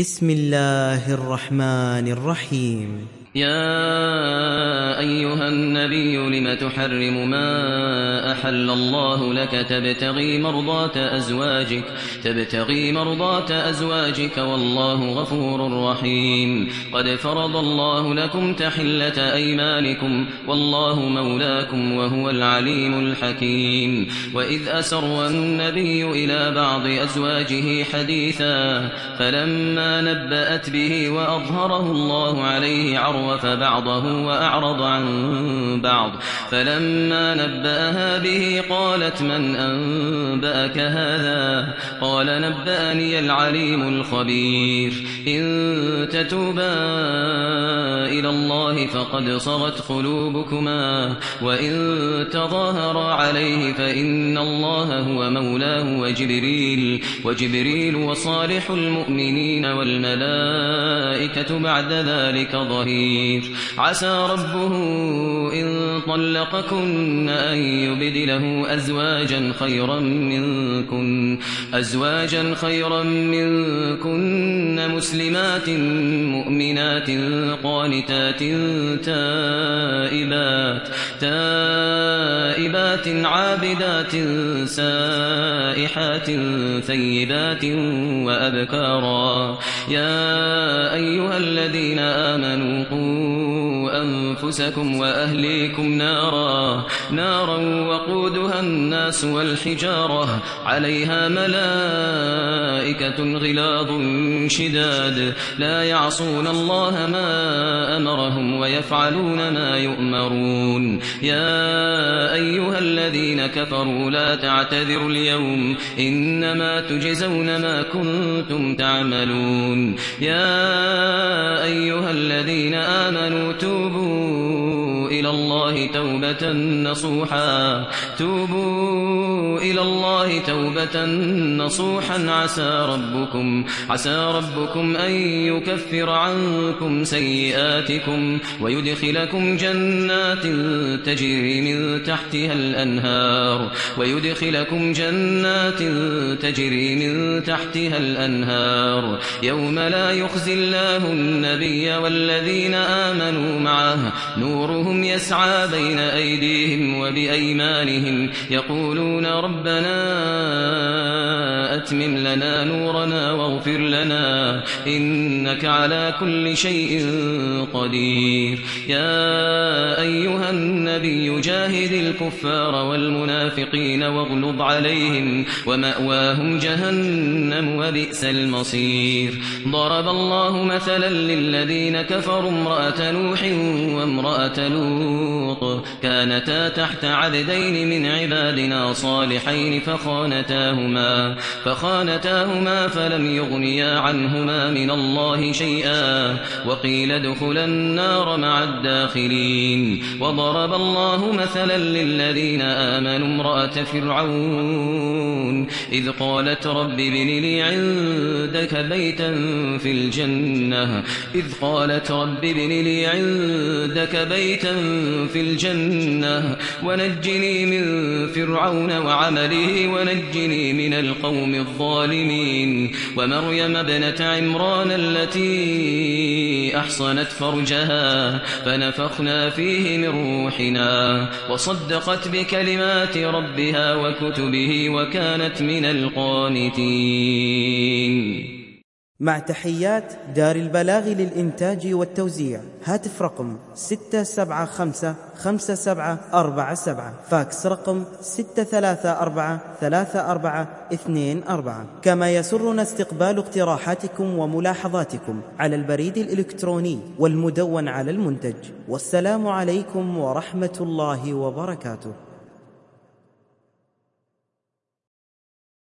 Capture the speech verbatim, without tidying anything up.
بسم الله الرحمن الرحيم. يا أيها النبي لم تحرم ما أحل الله لك تبتغي مرضات أزواجك تبتغي مرضات أزواجك والله غفور رحيم. قد فرض الله لكم تحلة أيمانكم والله مولاكم وهو العليم الحكيم. وإذ أسر النبي إلى بعض أزواجه حديثا فلما نبأت به وأظهره الله عليه عرض فبعضه وأعرض عن بعض فلما نبأها به قالت من أنبأك هذا قال نبأني العليم الخبير. إن تتوبا إلى الله فقد صغت قلوبكما وإن تظاهرا عليه فإن الله هو مولاه وجبريل وجبريل وصالح المؤمنين والملائكة بعد ذلك ظهير. عسى ربه إن طلقكن أن يبدله أزواجا خيرا منكن أزواجا خيرا منكن مسلمات مؤمنات قانتات تائبات تائبات عابدات سائحات ثيبات وأبكارا. يا أيها الذين آمنوا قوا أنفسكم وأهليكم نارا نارا وقودها الناس والحجارة عليها ملائكة غلاظ شداد لا يعصون الله ما أمرهم ويفعلون ما يؤمرون. يا أيها الذين كفروا لا تعتذروا اليوم إنما تجزون ما كنتم تعملون. يا أيها الذين آمنوا توبوا إلى الله توبة نصوحا توبوا إلى الله توبة نصوحا عسى ربكم عسى ربكم أن يكفر عنكم سيئاتكم ويدخلكم جنات تجري من تحتها الأنهار ويدخلكم جنات تجري من تحتها الأنهار يوم لا يخزي الله النبي والذين آمنوا معه نورهم يسعى بين أيديهم وبأيمانهم يقولون ربنا أتمم لنا نورنا واغفر لنا إنك على كل شيء قدير. يا أيها النبي جاهد الكفار والمنافقين واغلظ عليهم ومأواهم جهنم وبئس المصير. ضرب الله مثلا للذين كفروا امرأة نوح وامرأة لوط كانتا تحت عبدين من عبادنا صالحين فخانتاهما فخانتاهما فلم يغنيا عنهما من الله شيئا وقيل ادخلا النار مع الداخلين. وضرب الله مثلا للذين آمنوا امرأة فرعون إذ قالت رب ابن لي عندك بيتا في الجنة إذ قالت رب ابن لي عندك بيتا في الجنة ونجني من فرعون وعمله ونجني من القوم الظالمين. ومريم ابنة عمران التي أحصنت فرجها فنفخنا فيه من روحنا وصدقت بكلمات ربها وكتبه وكانت من القانتين. مع تحيات دار البلاغ للإنتاج والتوزيع. هاتف رقم ستة سبعة خمسة خمسة سبعة أربعة سبعة. فاكس رقم ستة ثلاثة أربعة ثلاثة أربعة اثنين أربعة. كما يسرنا استقبال اقتراحاتكم وملاحظاتكم على البريد الإلكتروني والمدون على المنتج. والسلام عليكم ورحمة الله وبركاته.